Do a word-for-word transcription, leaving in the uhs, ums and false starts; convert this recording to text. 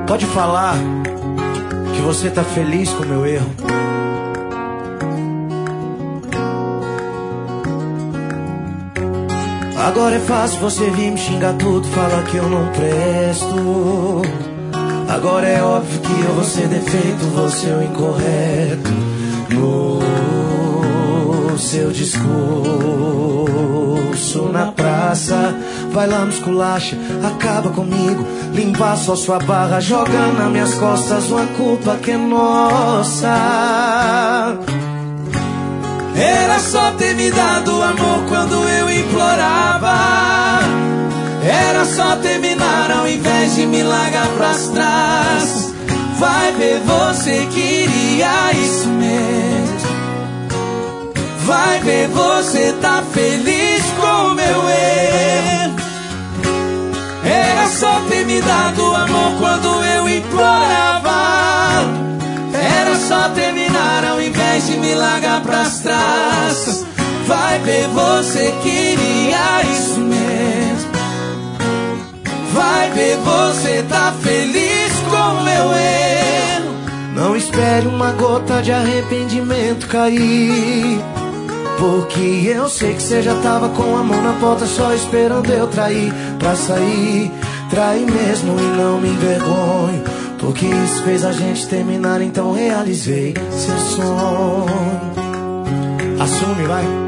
Pode falar que você tá feliz com o meu erro. Agora é fácil você vir me xingar tudo, falar que eu não presto. Agora é óbvio que eu vou ser defeito, você é o incorreto. No seu discurso na praça, vai lá no esculacha, acaba comigo, limpa só sua barra, joga nas minhas costas uma culpa que é nossa. Era só ter me dado amor quando eu implorava. Era só terminar ao invés de me largar pras trás. Vai ver, você queria isso mesmo. Vai ver, você tá feliz com o meu erro. Era só ter me dado amor quando eu implorava. Era só terminar ao invés de me largar pras trás. Vai ver, você queria isso mesmo. Vai ver, você tá feliz com o meu erro. Não espere uma gota de arrependimento cair, porque eu sei que você já tava com a mão na porta só esperando eu trair pra sair. Trair mesmo e não me envergonho, porque isso fez a gente terminar, então realizei seu sonho. Assume, vai.